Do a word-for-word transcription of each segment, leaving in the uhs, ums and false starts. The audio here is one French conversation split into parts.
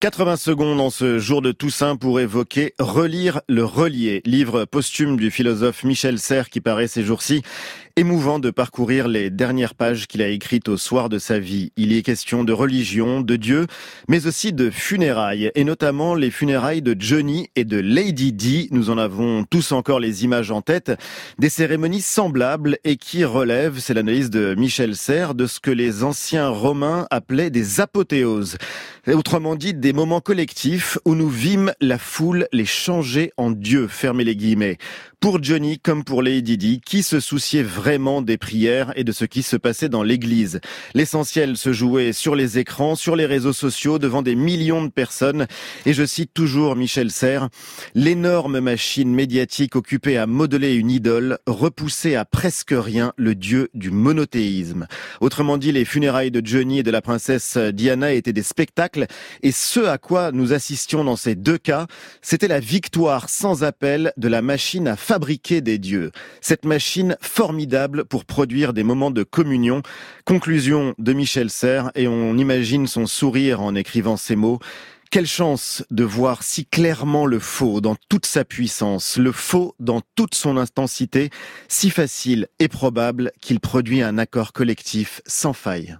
quatre-vingts secondes en ce jour de Toussaint pour évoquer Relire le relier, livre posthume du philosophe Michel Serres qui paraît ces jours-ci. Émouvant de parcourir les dernières pages qu'il a écrites au soir de sa vie. Il y est question de religion, de Dieu, mais aussi de funérailles, et notamment les funérailles de Johnny et de Lady Di. Nous en avons tous encore les images en tête. Des cérémonies semblables et qui relèvent, c'est l'analyse de Michel Serres, de ce que les anciens Romains appelaient des apothéoses. Autrement dit, des moments collectifs où nous vîmes la foule les changer en Dieu, fermez les guillemets. Pour Johnny comme pour Lady Di, qui se souciait vraiment des prières et de ce qui se passait dans l'église. L'essentiel se jouait sur les écrans, sur les réseaux sociaux, devant des millions de personnes. Et je cite toujours Michel Serres, « L'énorme machine médiatique occupée à modeler une idole repoussait à presque rien le dieu du monothéisme. » Autrement dit, les funérailles de Johnny et de la princesse Diana étaient des spectacles. Et ce à quoi nous assistions dans ces deux cas, c'était la victoire sans appel de la machine à fabriquer des dieux. Cette machine formidable pour produire des moments de communion. Conclusion de Michel Serres, et on imagine son sourire en écrivant ces mots. Quelle chance de voir si clairement le faux dans toute sa puissance, le faux dans toute son intensité, si facile et probable qu'il produit un accord collectif sans faille.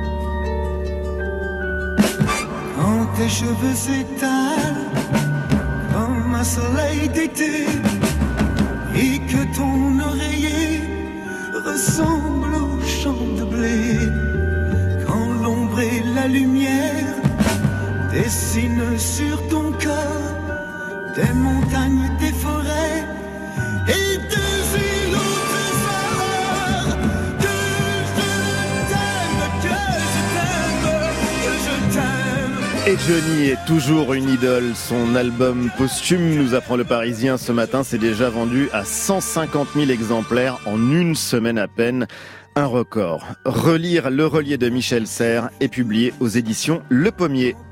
Quand tes cheveux s'étalent comme un soleil d'été et que ton oreiller ressemble au champ de blé, quand l'ombre et la lumière dessinent sur ton corps des montagnes, des forêts et des îles au trésor, que je t'aime, que je t'aime, que je t'aime. Et Johnny est toujours une idole. Son album posthume, nous apprend le Parisien ce matin, s'est déjà vendu à cent cinquante mille exemplaires en une semaine à peine. Un record. Relire le relier de Michel Serres est publié aux éditions Le Pommier.